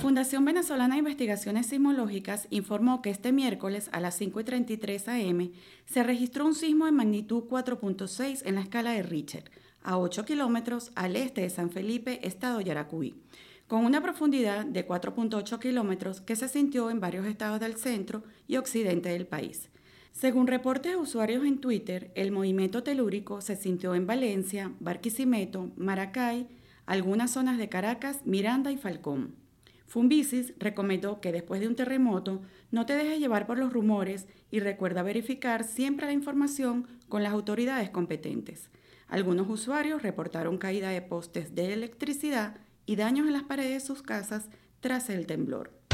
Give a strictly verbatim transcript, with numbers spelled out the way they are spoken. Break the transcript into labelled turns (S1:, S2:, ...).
S1: Fundación Venezolana de Investigaciones Sismológicas informó que este miércoles a las cinco y treinta y tres a eme se registró un sismo de magnitud cuatro punto seis en la escala de Richter, a ocho kilómetros al este de San Felipe, estado Yaracuy, con una profundidad de cuatro punto ocho kilómetros que se sintió en varios estados del centro y occidente del país. Según reportes de usuarios en Twitter, el movimiento telúrico se sintió en Valencia, Barquisimeto, Maracay, algunas zonas de Caracas, Miranda y Falcón. Funvisis recomendó que después de un terremoto no te dejes llevar por los rumores y recuerda verificar siempre la información con las autoridades competentes. Algunos usuarios reportaron caída de postes de electricidad y daños en las paredes de sus casas tras el temblor.